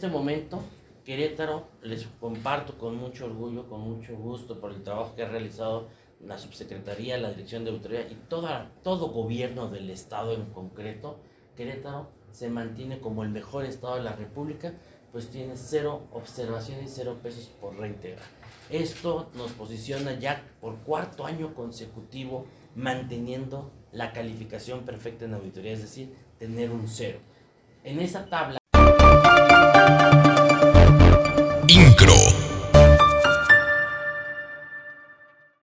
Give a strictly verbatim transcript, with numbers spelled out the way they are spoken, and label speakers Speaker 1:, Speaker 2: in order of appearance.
Speaker 1: este momento, Querétaro, les comparto con mucho orgullo, con mucho gusto por el trabajo que ha realizado la subsecretaría, la dirección de auditoría y toda, todo gobierno del estado en concreto. Querétaro se mantiene como el mejor estado de la república, pues tiene cero observaciones y cero pesos por reintegrar. Esto nos posiciona ya por cuarto año consecutivo manteniendo la calificación perfecta en auditoría, es decir, tener un cero. En esa tabla